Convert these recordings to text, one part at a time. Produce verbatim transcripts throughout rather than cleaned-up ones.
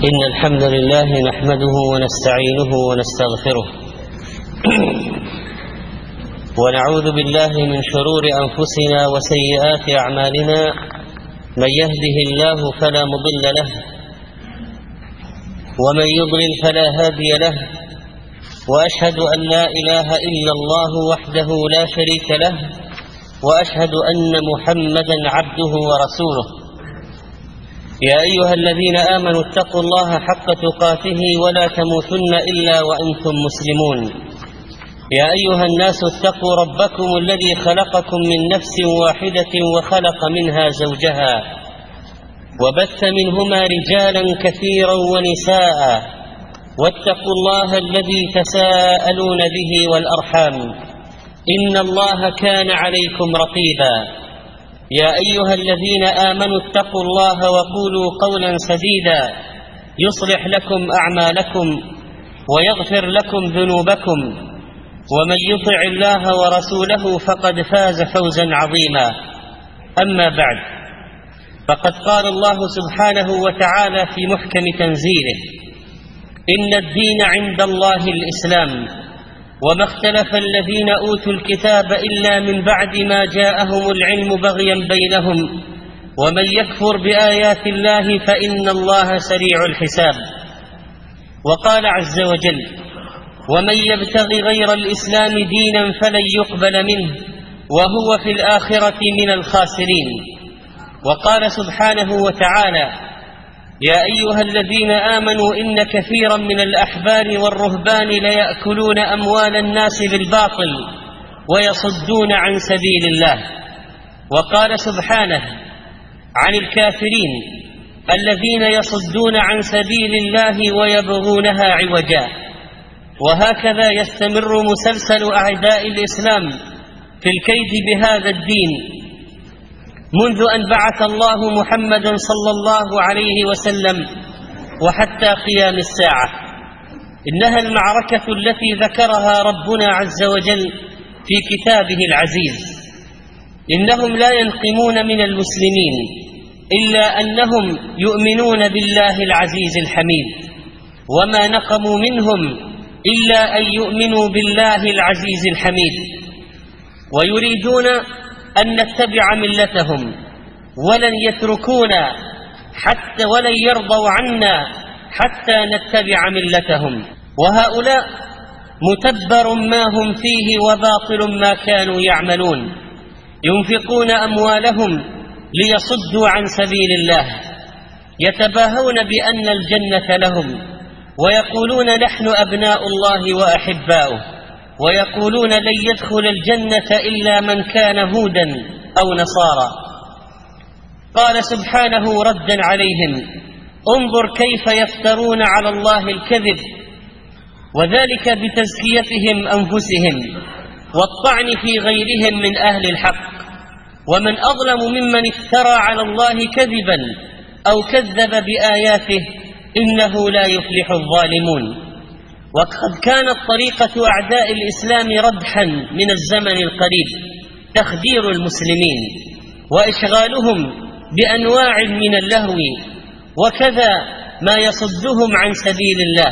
إن الحمد لله نحمده ونستعينه ونستغفره ونعوذ بالله من شرور أنفسنا وسيئات أعمالنا. من يهده الله فلا مضل له ومن يضلل فلا هادي له، وأشهد أن لا إله إلا الله وحده لا شريك له، وأشهد أن محمدا عبده ورسوله. يا أيها الذين آمنوا اتقوا الله حق تقاته ولا تموتن إلا وأنتم مسلمون. يا أيها الناس اتقوا ربكم الذي خلقكم من نفس واحدة وخلق منها زوجها وبث منهما رجالا كثيرا ونساء، واتقوا الله الذي تساءلون به والأرحام إن الله كان عليكم رقيبا. يا أيها الذين آمنوا اتقوا الله وقولوا قولا سديدا يصلح لكم أعمالكم ويغفر لكم ذنوبكم، ومن يطع الله ورسوله فقد فاز فوزا عظيما. أما بعد، فقد قال الله سبحانه وتعالى في محكم تنزيله: إن الدين عند الله الإسلام، وما اختلف الذين أوتوا الكتاب إلا من بعد ما جاءهم العلم بغيا بينهم، ومن يكفر بآيات الله فإن الله سريع الحساب. وقال عز وجل: ومن يبتغ غير الإسلام دينا فلن يقبل منه وهو في الآخرة من الخاسرين. وقال سبحانه وتعالى: يا أيها الذين آمنوا إن كثيرا من الأحبار والرهبان ليأكلون أموال الناس بالباطل ويصدون عن سبيل الله. وقال سبحانه عن الكافرين الذين يصدون عن سبيل الله ويبغونها عوجا. وهكذا يستمر مسلسل أعداء الإسلام في الكيد بهذا الدين منذ أن بعث الله محمدا صلى الله عليه وسلم وحتى قيام الساعة. إنها المعركة التي ذكرها ربنا عز وجل في كتابه العزيز. إنهم لا ينقمون من المسلمين إلا أنهم يؤمنون بالله العزيز الحميد، وما نقموا منهم إلا أن يؤمنوا بالله العزيز الحميد، ويريدون أن نتبع ملتهم ولن يتركونا حتى ولن يرضوا عنا حتى نتبع ملتهم. وهؤلاء متبر ما هم فيه وباطل ما كانوا يعملون. ينفقون أموالهم ليصدوا عن سبيل الله، يتباهون بأن الجنة لهم، ويقولون نحن أبناء الله وأحباؤه، ويقولون لن يدخل الجنة إلا من كان هودا أو نصارى. قال سبحانه ردا عليهم: انظر كيف يفترون على الله الكذب، وذلك بتزكيتهم أنفسهم والطعن في غيرهم من أهل الحق. ومن أظلم ممن افترى على الله كذبا أو كذب بآياته، إنه لا يفلح الظالمون. وقد كانت طريقة أعداء الإسلام ردحا من الزمن القريب تخدير المسلمين وإشغالهم بأنواع من اللهو، وكذا ما يصدهم عن سبيل الله،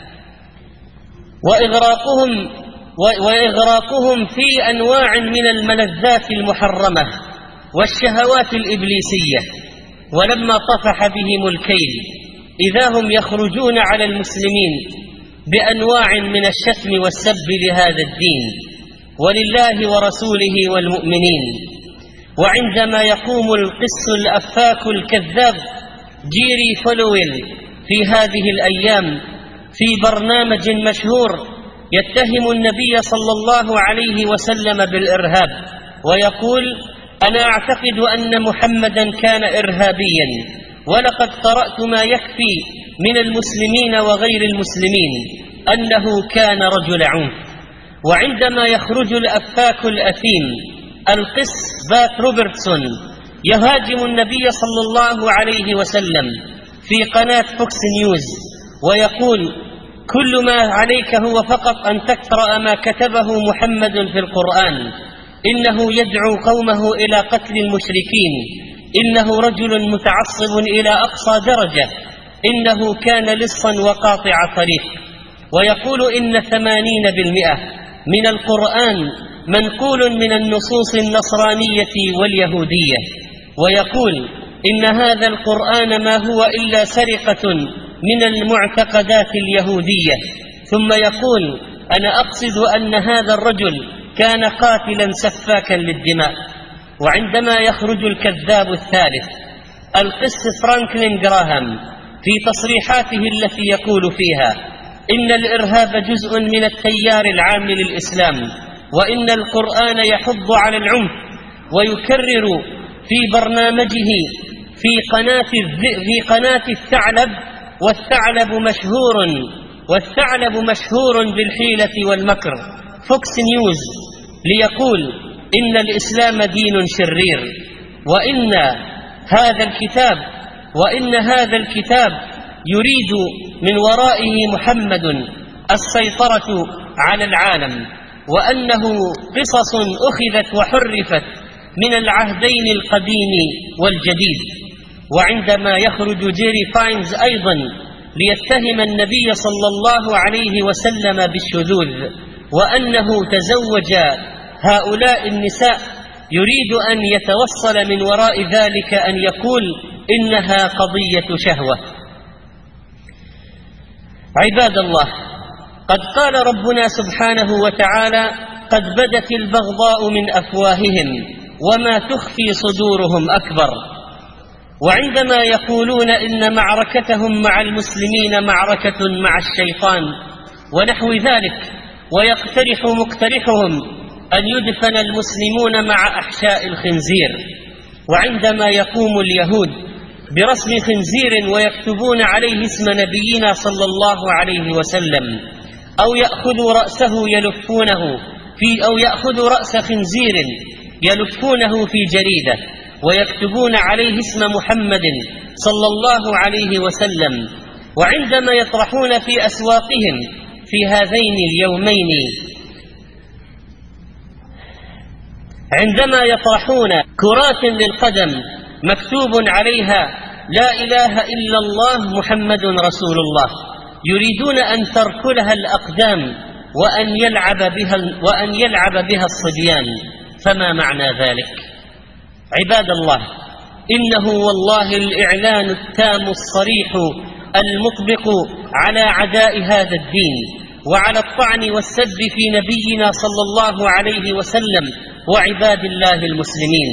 وإغراقهم, وإغراقهم في أنواع من الملذات المحرمة والشهوات الإبليسية. ولما طفح بهم الكيل إذا هم يخرجون على المسلمين بأنواع من الشتم والسب لهذا الدين ولله ورسوله والمؤمنين. وعندما يقوم القس الأفاك الكذاب جيري فولويل في هذه الأيام في برنامج مشهور يتهم النبي صلى الله عليه وسلم بالإرهاب، ويقول: أنا أعتقد أن محمدا كان إرهابيا، ولقد قرأت ما يكفي من المسلمين وغير المسلمين أنه كان رجل عنف. وعندما يخرج الأفاك الأثيم القس بات روبرتسون يهاجم النبي صلى الله عليه وسلم في قناة فوكس نيوز ويقول: كل ما عليك هو فقط أن تقرأ ما كتبه محمد في القرآن، إنه يدعو قومه إلى قتل المشركين، إنه رجل متعصب إلى أقصى درجة، إنه كان لصا وقاطع طريق، ويقول إن ثمانين بالمئة من القرآن منقول من النصوص النصرانية واليهودية، ويقول إن هذا القرآن ما هو إلا سرقة من المعتقدات اليهودية، ثم يقول أنا أقصد أن هذا الرجل كان قاتلا سفاكا للدماء. وعندما يخرج الكذاب الثالث القس فرانكلين جراهام في تصريحاته التي يقول فيها إن الإرهاب جزء من التيار العام للإسلام، وإن القرآن يحض على العنف، ويكرر في برنامجه في قناة, في قناة الثعلب، والثعلب مشهور والثعلب مشهور بالحيلة والمكر، فوكس نيوز، ليقول إن الإسلام دين شرير، وإن هذا الكتاب وإن هذا الكتاب يريد من ورائه محمد السيطرة على العالم، وأنه قصص أخذت وحرفت من العهدين القديم والجديد. وعندما يخرج جيري فاينز أيضا ليتهم النبي صلى الله عليه وسلم بالشذوذ وأنه تزوج هؤلاء النساء، يريد أن يتوصل من وراء ذلك أن يقول إنها قضية شهوة. عباد الله، قد قال ربنا سبحانه وتعالى قد بدت البغضاء من أفواههم وما تخفي صدورهم أكبر. وعندما يقولون إن معركتهم مع المسلمين معركة مع الشيطان ونحو ذلك، ويقترح مقترحهم أن يدفن المسلمون مع أحشاء الخنزير، وعندما يقوم اليهود برسم خنزير ويكتبون عليه اسم نبينا صلى الله عليه وسلم، أو يأخذوا رأسه يلفونه في أو يأخذوا رأس خنزير يلفونه في جريدة ويكتبون عليه اسم محمد صلى الله عليه وسلم، وعندما يطرحون في أسواقهم في هذين اليومين عندما يطرحون كرات للقدم مكتوب عليها لا إله إلا الله محمد رسول الله، يريدون أن تركلها الأقدام وأن يلعب بها, وأن يلعب بها الصبيان. فما معنى ذلك؟ عباد الله، إنه والله الإعلان التام الصريح المطبق على عداء هذا الدين وعلى الطعن والسب في نبينا صلى الله عليه وسلم وعباد الله المسلمين.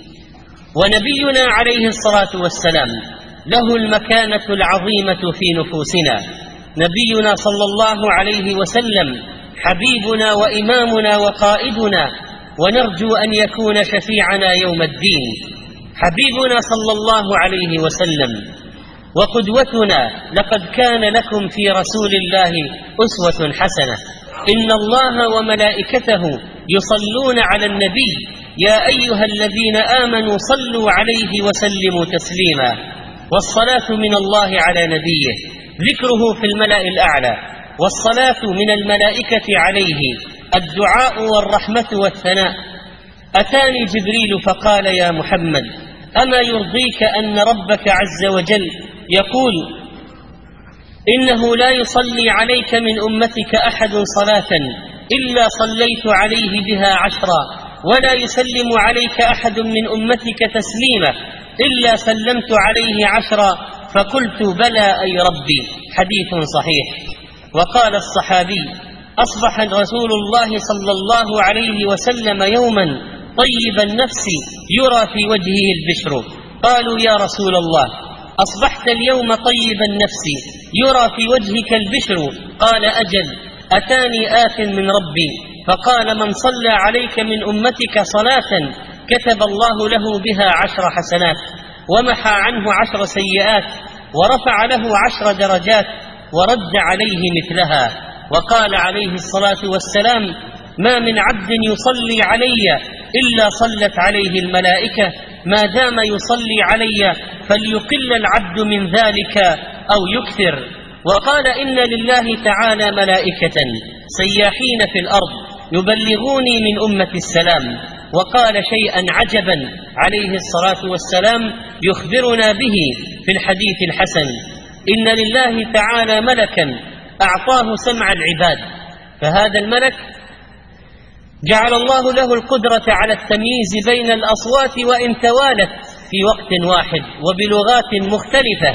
ونبينا عليه الصلاة والسلام له المكانة العظيمة في نفوسنا. نبينا صلى الله عليه وسلم حبيبنا وإمامنا وقائدنا، ونرجو أن يكون شفيعنا يوم الدين. حبيبنا صلى الله عليه وسلم وقدوتنا، لقد كان لكم في رسول الله أسوة حسنة. إن الله وملائكته يصلون على النبي يا أيها الذين آمنوا صلوا عليه وسلموا تسليما. والصلاة من الله على نبيه، ذكره في الملأ الأعلى، والصلاة من الملائكة عليه، الدعاء والرحمة والثناء. أتاني جبريل فقال يا محمد أما يرضيك أن ربك عز وجل يقول إنه لا يصلي عليك من أمتك أحد صلاة إلا صليت عليه بها عشرا، ولا يسلم عليك أحد من أمتك تسليمة إلا سلمت عليه عشرا؟ فقلت بلى أي ربي. حديث صحيح. وقال الصحابي أصبح رسول الله صلى الله عليه وسلم يوما طيب النفس يرى في وجهه البشر. قالوا يا رسول الله أصبحت اليوم طيب النفس يرى في وجهك البشر؟ قال أجل، أتاني آت من ربي فقال من صلى عليك من أمتك صلاة كتب الله له بها عشر حسنات ومحى عنه عشر سيئات ورفع له عشر درجات ورد عليه مثلها. وقال عليه الصلاة والسلام ما من عبد يصلي علي إلا صلت عليه الملائكة ما دام يصلي علي، فليقل العبد من ذلك أو يكثر. وقال إن لله تعالى ملائكة سياحين في الأرض يبلغوني من أمة السلام. وقال شيئا عجبا عليه الصلاة والسلام يخبرنا به في الحديث الحسن، إن لله تعالى ملكا أعطاه سمع العباد، فهذا الملك جعل الله له القدرة على التمييز بين الأصوات وإن توالت في وقت واحد وبلغات مختلفة،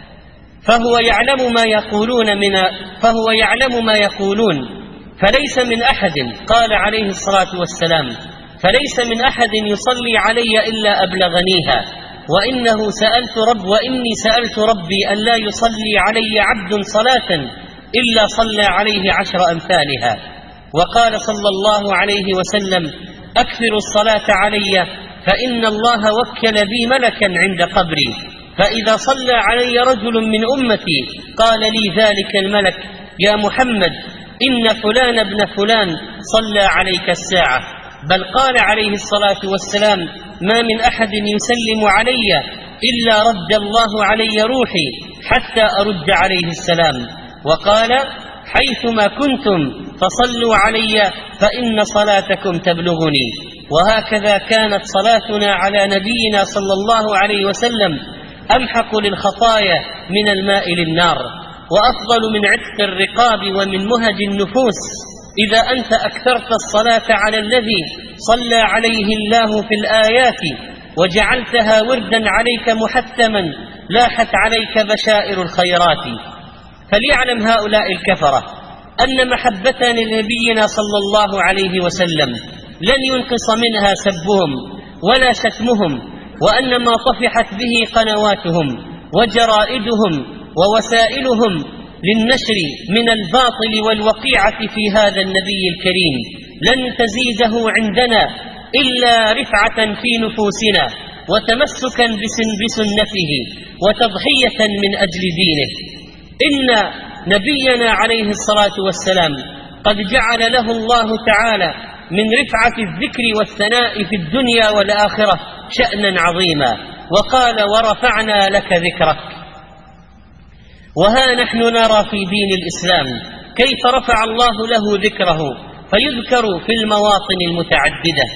فهو يعلم ما يقولون من فهو يعلم ما يقولون فليس من أحد، قال عليه الصلاة والسلام: فليس من أحد يصلي علي إلا أبلغنيها، وإنه سألت رب وإني سألت ربي أن لا يصلي علي عبد صلاة إلا صلى عليه عشر أمثالها. وقال صلى الله عليه وسلم: أكثروا الصلاة علي فإن الله وكل بي ملكا عند قبري، فإذا صلى علي رجل من أمتي قال لي ذلك الملك: يا محمد إن فلان ابن فلان صلى عليك الساعة. بل قال عليه الصلاة والسلام: ما من أحد يسلم علي إلا رد الله علي روحي حتى أرد عليه السلام. وقال: حيثما كنتم فصلوا علي فإن صلاتكم تبلغني. وهكذا كانت صلاتنا على نبينا صلى الله عليه وسلم أمحق للخطايا من الماء للنار، وأفضل من عتق الرقاب ومن مهج النفوس، إذا أنت أكثرت الصلاة على الذي صلى عليه الله في الآيات وجعلتها وردا عليك محتما لاحت عليك بشائر الخيرات. فليعلم هؤلاء الكفرة أن محبة لنبينا صلى الله عليه وسلم لن ينقص منها سبهم ولا شتمهم، وأن ما طفحت به قنواتهم وجرائدهم ووسائلهم للنشر من الباطل والوقيعة في هذا النبي الكريم لن تزيده عندنا إلا رفعة في نفوسنا وتمسكا بسن بسنته وتضحية من أجل دينه. إن نبينا عليه الصلاة والسلام قد جعل له الله تعالى من رفعة الذكر والثناء في الدنيا والآخرة شأنا عظيما، وقال: ورفعنا لك ذكرك. وها نحن نرى في دين الإسلام كيف رفع الله له ذكره فيذكر في المواطن المتعددة.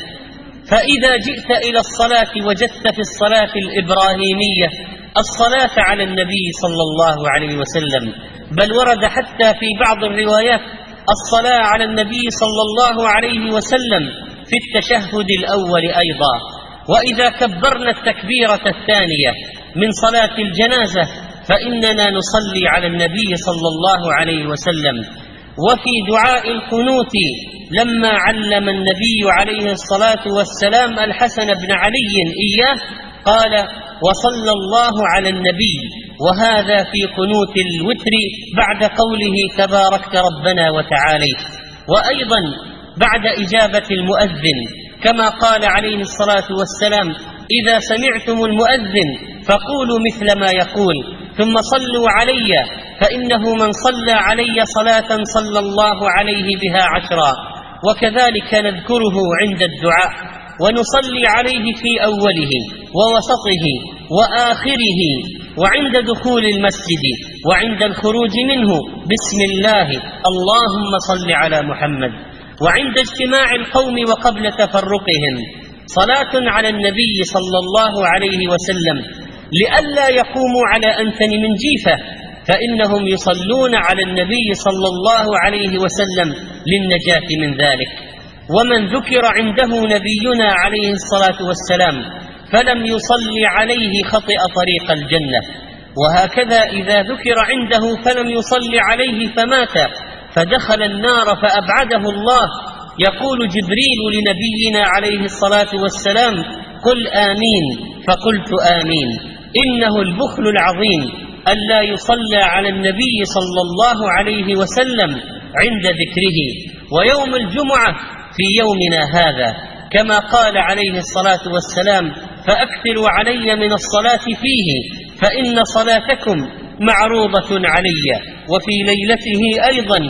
فإذا جئت إلى الصلاة وجدت في الصلاة الإبراهيمية الصلاة على النبي صلى الله عليه وسلم، بل ورد حتى في بعض الروايات الصلاة على النبي صلى الله عليه وسلم في التشهد الأول أيضا. وإذا كبرنا التكبيرة الثانية من صلاة الجنازة فإننا نصلي على النبي صلى الله عليه وسلم. وفي دعاء القنوت لما علم النبي عليه الصلاة والسلام الحسن بن علي إياه قال: وصلى الله على النبي، وهذا في قنوت الوتر بعد قوله: تباركت ربنا وتعاليت. وأيضا بعد إجابة المؤذن كما قال عليه الصلاة والسلام: إذا سمعتم المؤذن فقولوا مثل ما يقول ثم صلوا علي، فإنه من صلى علي صلاة صلى الله عليه بها عشرا. وكذلك نذكره عند الدعاء ونصلي عليه في أوله ووسطه وآخره، وعند دخول المسجد وعند الخروج منه بسم الله اللهم صل على محمد، وعند اجتماع القوم وقبل تفرقهم صلاة على النبي صلى الله عليه وسلم، لئلا يقوموا على أنتن من جيفة، فإنهم يصلون على النبي صلى الله عليه وسلم للنجاة من ذلك. ومن ذكر عنده نبينا عليه الصلاة والسلام فلم يصلي عليه خطئ طريق الجنة. وهكذا إذا ذكر عنده فلم يصلي عليه فمات فدخل النار فأبعده الله، يقول جبريل لنبينا عليه الصلاة والسلام: قل آمين، فقلت آمين. إنه البخل العظيم ألا يصلى على النبي صلى الله عليه وسلم عند ذكره. ويوم الجمعة في يومنا هذا كما قال عليه الصلاة والسلام: فأكثروا علي من الصلاة فيه فإن صلاتكم معروضة علي. وفي ليلته أيضا،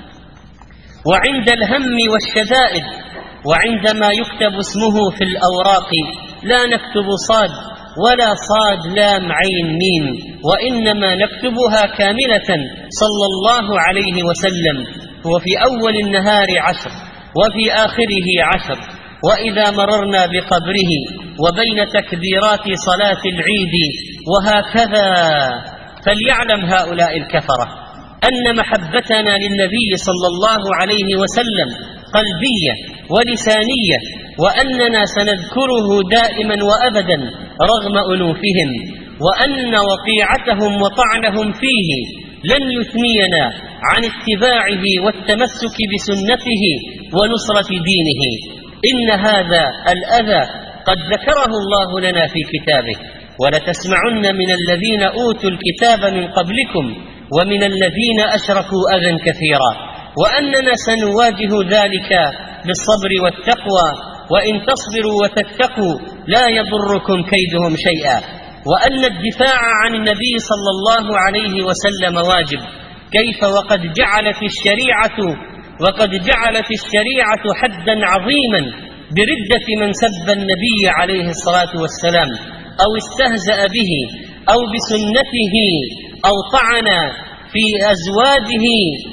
وعند الهم والشدائد، وعندما يكتب اسمه في الأوراق لا نكتب صاد ولا صاد لام عين ميم، وإنما نكتبها كاملة صلى الله عليه وسلم. وفي أول النهار عشر وفي آخره عشر، وإذا مررنا بقبره وبين تكبيرات صلاة العيد، وهكذا فليعلم هؤلاء الكفرة أن محبتنا للنبي صلى الله عليه وسلم قلبية ولسانية، وأننا سنذكره دائما وأبدا رغم أنوفهم، وأن وقيعتهم وطعنهم فيه لن يثنينا عن اتباعه والتمسك بسنته ونصرة دينه. إن هذا الأذى قد ذكره الله لنا في كتابه: ولتسمعن من الذين أوتوا الكتاب من قبلكم ومن الذين أشركوا أذى كثيرا، وأننا سنواجه ذلك بالصبر والتقوى، وإن تصبروا وتتقوا لا يضركم كيدهم شيئا، وأن الدفاع عن النبي صلى الله عليه وسلم واجب. كيف وقد جعلت الشريعة وقد جعلت الشريعة حدا عظيما بردة من سب النبي عليه الصلاة والسلام أو استهزأ به أو بسنته أو طعن في أزواجه،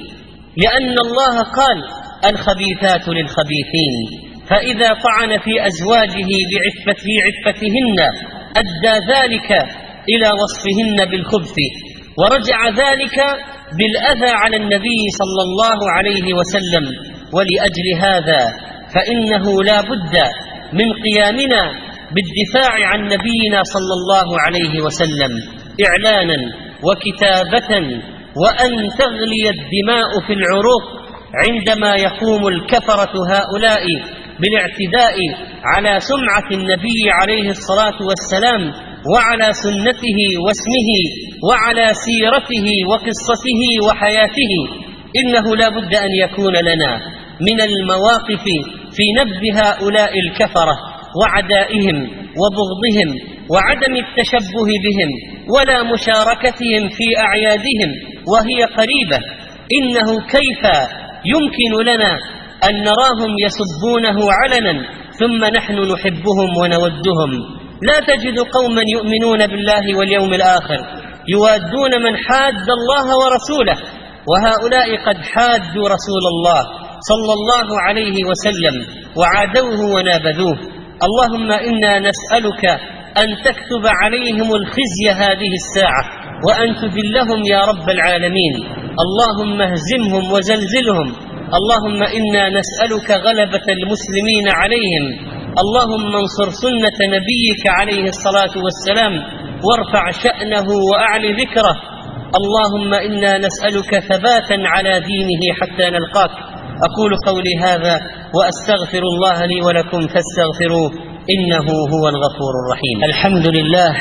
لأن الله قال: الخبيثات للخبيثين، فإذا طعن في أزواجه بعفة في عفتهن أدى ذلك إلى وصفهن بالخبث، ورجع ذلك بالأذى على النبي صلى الله عليه وسلم. ولأجل هذا فإنه لا بد من قيامنا بالدفاع عن نبينا صلى الله عليه وسلم إعلانا وكتابة، وأن تغلي الدماء في العروق عندما يقوم الكفرة هؤلاء بالاعتداء على سمعة النبي عليه الصلاة والسلام وعلى سنته واسمه وعلى سيرته وقصته وحياته. إنه لا بد أن يكون لنا من المواقف في نبذ هؤلاء الكفرة وعدائهم وبغضهم وعدم التشبه بهم ولا مشاركتهم في أعيادهم وهي قريبة. إنه كيف يمكن لنا أن نراهم يسبونه علنا ثم نحن نحبهم ونودهم؟ لا تجد قوما يؤمنون بالله واليوم الآخر يوادون من حاد الله ورسوله، وهؤلاء قد حادوا رسول الله صلى الله عليه وسلم وعادوه ونابذوه. اللهم إنا نسألك أن تكتب عليهم الخزي هذه الساعة وأن تذلهم يا رب العالمين. اللهم اهزمهم وزلزلهم. اللهم إنا نسألك غلبة المسلمين عليهم. اللهم انصر سنة نبيك عليه الصلاة والسلام وارفع شأنه وأعل ذكره. اللهم إنا نسألك ثباتا على دينه حتى نلقاك. أقول قولي هذا وأستغفر الله لي ولكم فاستغفروه إنه هو الغفور الرحيم. الحمد لله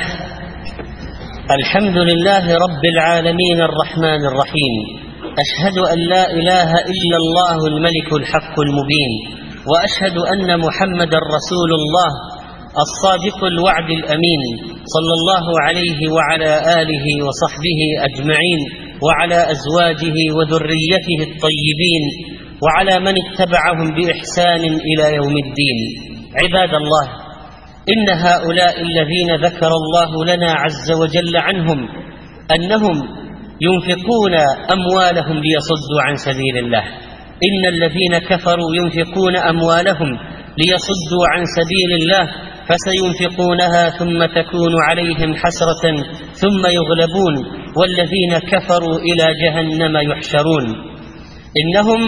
الحمد لله رب العالمين الرحمن الرحيم. أشهد أن لا إله إلا الله الملك الحق المبين، وأشهد أن محمدا رسول الله الصادق الوعد الأمين، صلى الله عليه وعلى آله وصحبه أجمعين، وعلى أزواجه وذريته الطيبين، وعلى من اتبعهم بإحسان إلى يوم الدين. عباد الله، إن هؤلاء الذين ذكر الله لنا عز وجل عنهم أنهم ينفقون أموالهم ليصدوا عن سبيل الله. إن الذين كفروا ينفقون أموالهم ليصدوا عن سبيل الله فسينفقونها ثم تكون عليهم حسرة ثم يغلبون والذين كفروا إلى جهنم يحشرون. إنهم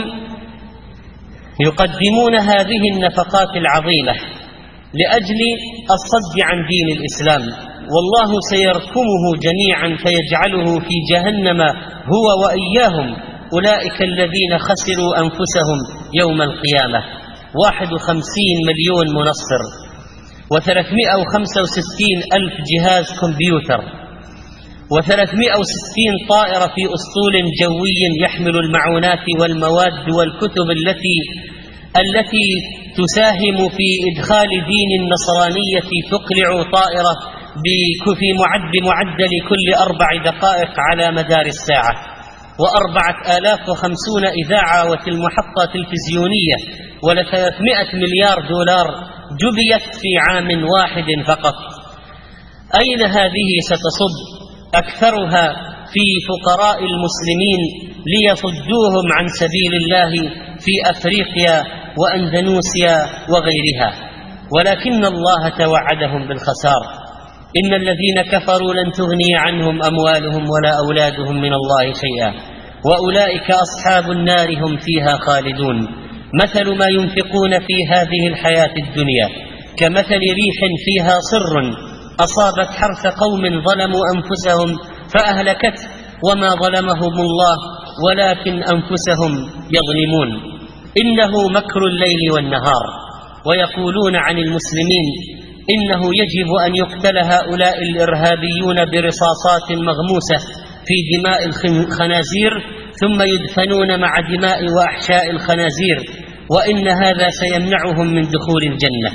يقدمون هذه النفقات العظيمة لأجل الصد عن دين الإسلام، والله سيركمه جميعا فيجعله في جهنم هو وإياهم. أولئك الذين خسروا أنفسهم يوم القيامة. واحد وخمسين مليون منصر وثلاثمائة وخمسة وستين ألف جهاز كمبيوتر وثلاثمائة وستين طائرة في أسطول جوي يحمل المعونات والمواد والكتب التي التي تساهم في إدخال دين النصرانية. تقلع طائرة في معد معدل كل أربع دقائق على مدار الساعة، وأربعة آلاف وخمسون إذاعة ومحطة تلفزيونية، ولثلاثمائة مليار دولار جبيت في عام واحد فقط. أين هذه ستصب؟ أكثرها في فقراء المسلمين ليصدوهم عن سبيل الله في أفريقيا وأندونيسيا وغيرها، ولكن الله توعدهم بالخسار. إن الذين كفروا لن تغني عنهم أموالهم ولا أولادهم من الله شيئا وأولئك أصحاب النار هم فيها خالدون. مثل ما ينفقون في هذه الحياة الدنيا كمثل ريح فيها صر أصابت حرث قوم ظلموا أنفسهم فأهلكته وما ظلمهم الله ولكن أنفسهم يظلمون. إنه مكر الليل والنهار. ويقولون عن المسلمين إنه يجب أن يقتل هؤلاء الإرهابيون برصاصات مغموسة في دماء الخنازير ثم يدفنون مع دماء وأحشاء الخنازير، وإن هذا سيمنعهم من دخول الجنة.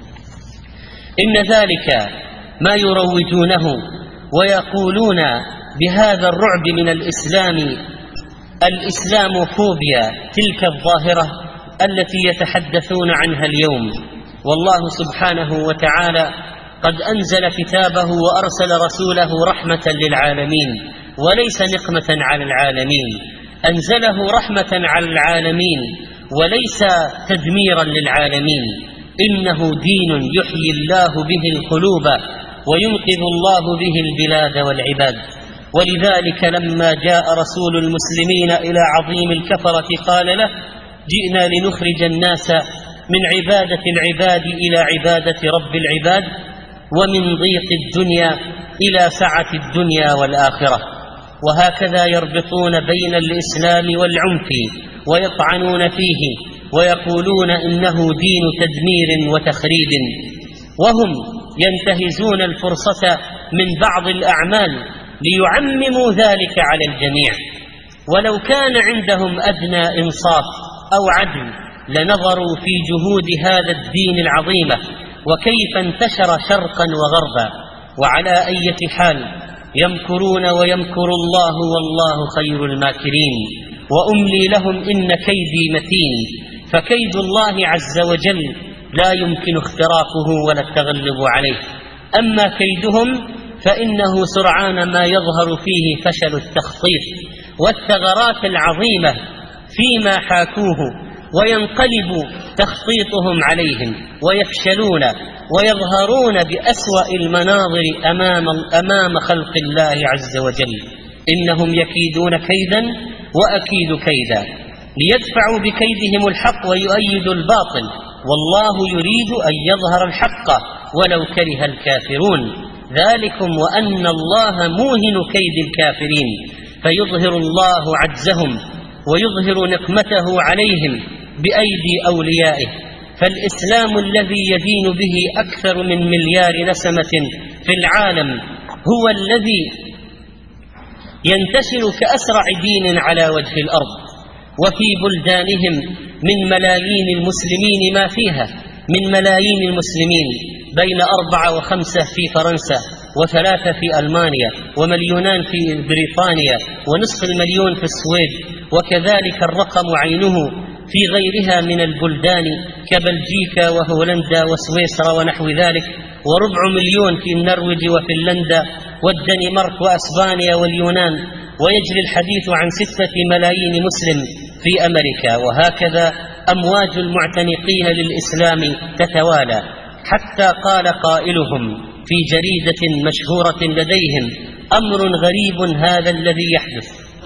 إن ذلك ما يروجونه ويقولون بهذا الرعب من الإسلام الإسلام فوبيا، تلك الظاهرة التي يتحدثون عنها اليوم. والله سبحانه وتعالى قد أنزل كتابه وأرسل رسوله رحمة للعالمين وليس نقمة على العالمين. أنزله رحمة على العالمين وليس تدميرا للعالمين. إنه دين يحيي الله به القلوب وينقذ الله به البلاد والعباد. ولذلك لما جاء رسول المسلمين إلى عظيم الكفرة قال له: جئنا لنخرج الناس من عبادة العباد إلى عبادة رب العباد ومن ضيق الدنيا إلى سعة الدنيا والآخرة. وهكذا يربطون بين الإسلام والعنف ويطعنون فيه ويقولون إنه دين تدمير وتخريب، وهم ينتهزون الفرصة من بعض الأعمال ليعمموا ذلك على الجميع. ولو كان عندهم أدنى إنصاف أو عدل لنظروا في جهود هذا الدين العظيمة وكيف انتشر شرقا وغربا. وعلى أي حال يمكرون ويمكر الله والله خير الماكرين. وأملي لهم إن كيدي متين. فكيد الله عز وجل لا يمكن اختراقه ولا التغلب عليه. أما كيدهم فإنه سرعان ما يظهر فيه فشل التخطيط والثغرات العظيمة فيما حاكوه، وينقلب تخطيطهم عليهم ويفشلون ويظهرون بأسوأ المناظر أمام, أمام خلق الله عز وجل. إنهم يكيدون كيدا وأكيد كيدا ليدفعوا بكيدهم الحق ويؤيدوا الباطل، والله يريد أن يظهر الحق ولو كره الكافرون. ذلكم وأن الله موهن كيد الكافرين، فيظهر الله عجزهم ويظهر نقمته عليهم بأيدي أوليائه. فالإسلام الذي يدين به أكثر من مليار نسمة في العالم هو الذي ينتشر كأسرع دين على وجه الأرض، وفي بلدانهم من ملايين المسلمين ما فيها من ملايين المسلمين بين أربعة وخمسة في فرنسا وثلاثة في ألمانيا ومليونان في بريطانيا ونصف المليون في السويد، وكذلك الرقم عينه في غيرها من البلدان كبلجيكا وهولندا وسويسرا ونحو ذلك، وربع مليون في النرويج وفنلندا والدنمارك وأسبانيا واليونان، ويجري الحديث عن ستة ملايين مسلم في أمريكا. وهكذا أمواج المعتنقين للإسلام تتوالى، حتى قال قائلهم في جريدة مشهورة لديهم: أمر غريب هذا الذي يحدث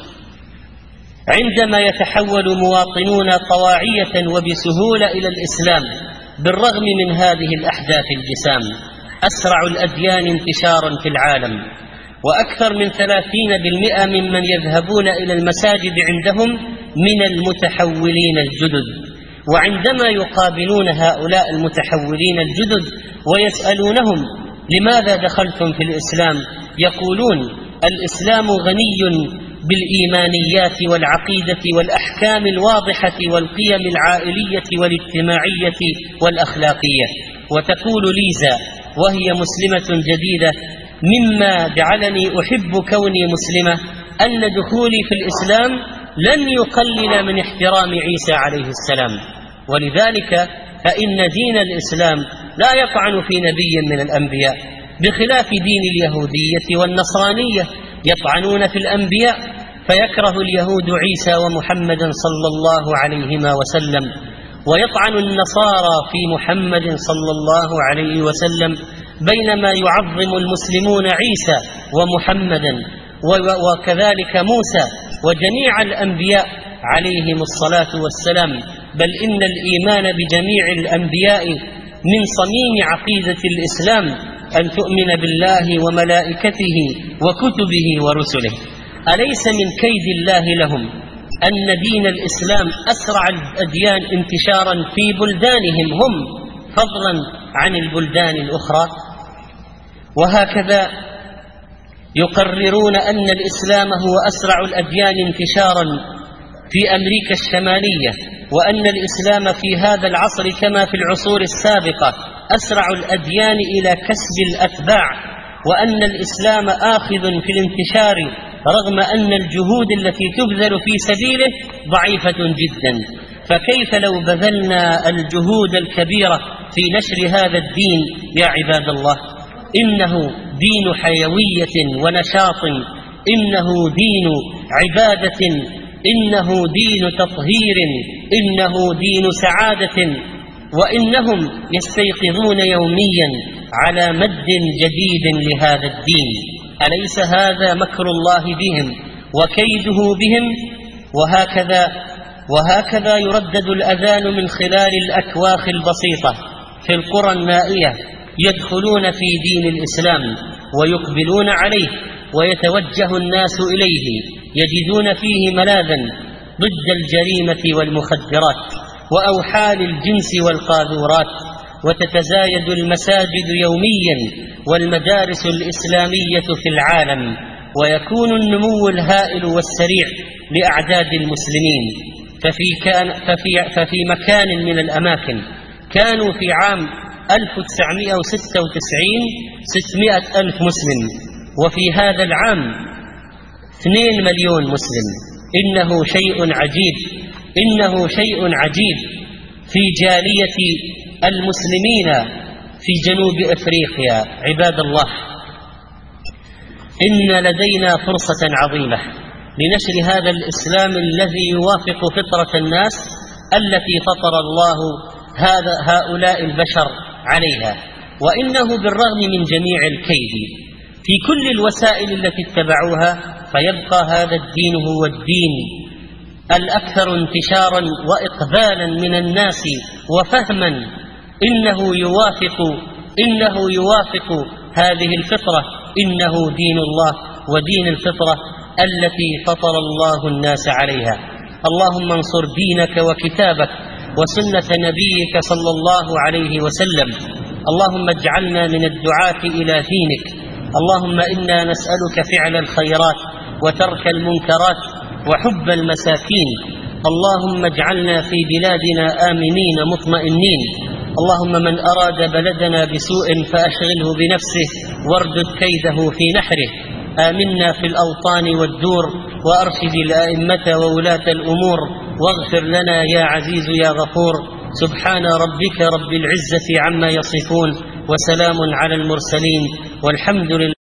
عندما يتحول مواطنون طواعية وبسهولة إلى الإسلام بالرغم من هذه الأحداث الجسام. أسرع الأديان انتشارا في العالم، وأكثر من ثلاثين بالمئة ممن يذهبون إلى المساجد عندهم من المتحولين الجدد. وعندما يقابلون هؤلاء المتحولين الجدد ويسألونهم: لماذا دخلتم في الإسلام؟ يقولون: الإسلام غني بالإيمانيات والعقيدة والأحكام الواضحة والقيم العائلية والاجتماعية والأخلاقية. وتقول ليزا وهي مسلمة جديدة: مما جعلني أحب كوني مسلمة أن دخولي في الإسلام لن يقلل من احترام عيسى عليه السلام. ولذلك فإن دين الإسلام لا يطعن في نبي من الأنبياء، بخلاف دين اليهودية والنصرانية يطعنون في الأنبياء، فيكره اليهود عيسى ومحمدا صلى الله عليهما وسلم، ويطعن النصارى في محمد صلى الله عليه وسلم، بينما يعظم المسلمون عيسى ومحمدا وكذلك موسى وجميع الأنبياء عليهم الصلاة والسلام، بل إن الإيمان بجميع الأنبياء من صميم عقيدة الإسلام أن تؤمن بالله وملائكته وكتبه ورسله. أليس من كيد الله لهم أن دين الإسلام أسرع الأديان انتشارا في بلدانهم هم فضلا عن البلدان الأخرى؟ وهكذا يقررون أن الإسلام هو أسرع الأديان انتشارا في أمريكا الشمالية، وأن الإسلام في هذا العصر كما في العصور السابقة أسرع الأديان إلى كسب الأتباع، وأن الإسلام آخذ في الانتشار رغم أن الجهود التي تبذل في سبيله ضعيفة جدا. فكيف لو بذلنا الجهود الكبيرة في نشر هذا الدين يا عباد الله؟ إنه دين حيوية ونشاط، إنه دين عبادة، إنه دين تطهير، إنه دين سعادة، وإنهم يستيقظون يوميا على مد جديد لهذا الدين. أليس هذا مكر الله بهم وكيده بهم؟ وهكذا وهكذا يردد الأذان من خلال الأكواخ البسيطة في القرى النائية، يدخلون في دين الإسلام ويقبلون عليه، ويتوجه الناس إليه يجدون فيه ملاذا ضد الجريمة والمخدرات وأوحال الجنس والقاذورات. وتتزايد المساجد يوميا والمدارس الإسلامية في العالم، ويكون النمو الهائل والسريع لأعداد المسلمين. ففي, كان ففي, ففي مكان من الأماكن كانوا في عام ألف وتسعمائة وستة وتسعين ستمائة ألف مسلم، وفي هذا العام اثنين مليون مسلم. إنه شيء عجيب، إنه شيء عجيب في جالية المسلمين في جنوب أفريقيا. عباد الله، إن لدينا فرصة عظيمة لنشر هذا الإسلام الذي يوافق فطرة الناس التي فطر الله هذا هؤلاء البشر عليها. وإنه بالرغم من جميع الكيد في كل الوسائل التي اتبعوها فيبقى هذا الدين هو الدين الأكثر انتشارا وإقبالا من الناس وفهما. إنه يوافق إنه يوافق هذه الفطرة، إنه دين الله ودين الفطرة التي فطر الله الناس عليها. اللهم انصر دينك وكتابك وسنة نبيك صلى الله عليه وسلم. اللهم اجعلنا من الدعاة إلى دينك. اللهم إنا نسألك فعل الخيرات وترك المنكرات وحب المساكين. اللهم اجعلنا في بلادنا آمنين مطمئنين. اللهم من أراد بلدنا بسوء فأشغله بنفسه واردد كيده في نحره. آمنا في الأوطان والدور، وأرشد الأئمة وولاة الأمور، واغفر لنا يا عزيز يا غفور. سبحان ربك رب العزة عما يصفون، وسلام على المرسلين، والحمد لله.